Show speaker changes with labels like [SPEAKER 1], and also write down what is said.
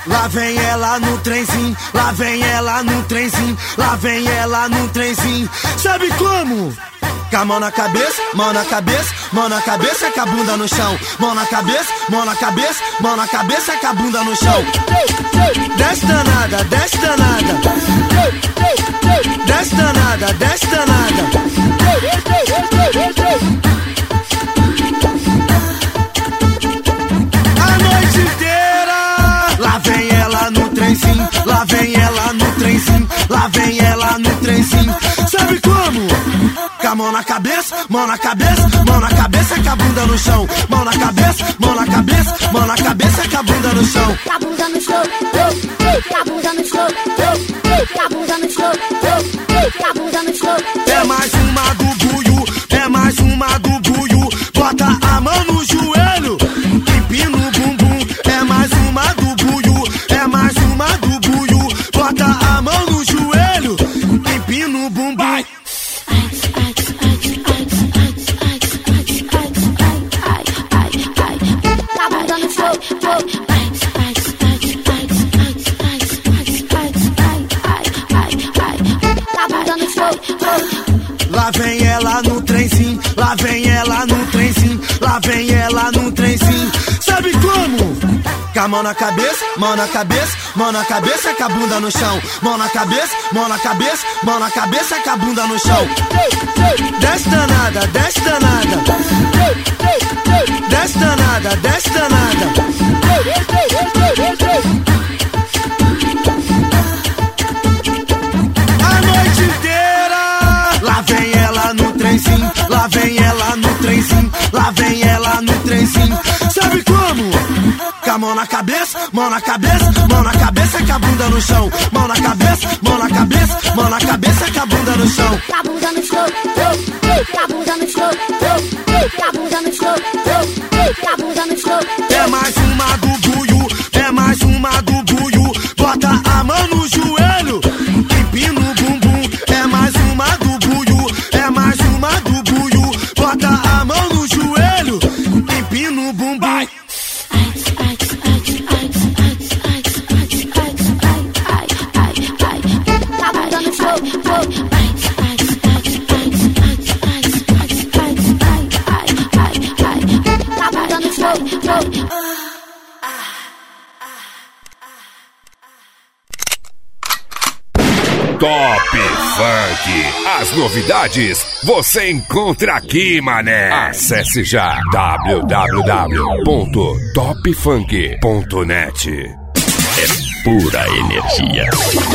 [SPEAKER 1] Lá vem ela no trenzinho, lá vem ela no trenzinho, lá vem ela no trenzinho. Sabe como? Com a mão na cabeça, mão na cabeça, mão na cabeça, com a bunda no chão. Mão na cabeça, mão na cabeça, mão na cabeça, com a bunda no chão. Desce danada, desce danada. Desce danada, desce danada. A noite inteira. Lá vem ela no trenzinho, lá vem ela no trenzinho, lá vem ela no trenzinho. Sabe como? Com a mão na cabeça, mão na cabeça, mão na cabeça, com a bunda no chão. Mão na cabeça, mão na cabeça, mão na cabeça, com a bunda no chão.
[SPEAKER 2] Com a bunda no chão, com a bunda no chão, com a bunda no chão, com a bunda no chão.
[SPEAKER 1] É mais uma do buio, é mais uma do buio. Bota a mão no joelho, empina o bumbum. É mais uma do buio, é mais uma do buio. Bota a mão no joelho, empina o bumbum. Lá vem ela no trenzinho, lá vem ela no trenzinho, lá vem ela no trenzinho. Sabe como? Com a mão na cabeça, mão na cabeça, mão na cabeça, com a bunda no chão. Mão na cabeça, mão na cabeça, mão na cabeça, com a bunda no chão. Desce danada, desce danada. Desce danada, desce danada. A noite inteira. Lá vem ela no trenzinho, lá vem ela no trenzinho, lá vem ela no trenzinho. Sabe como? Com a mão na cabeça, mão na cabeça, mão na cabeça, com a bunda no chão. Mão na cabeça, mão na cabeça, mão na cabeça, com a bunda no chão.
[SPEAKER 2] Com a bunda no chão, com a bunda no chão, com a bunda no chão, com a bunda no chão.
[SPEAKER 1] É mais uma do buio, é mais uma do buio. Bota a mão no joelho, empina o bumbum. É mais uma do buio, é mais uma do buio. Bota a mão no joelho, empina o bumbum.
[SPEAKER 3] Top Funk. As novidades você encontra aqui, mané. Acesse já www.topfunk.net. É pura energia.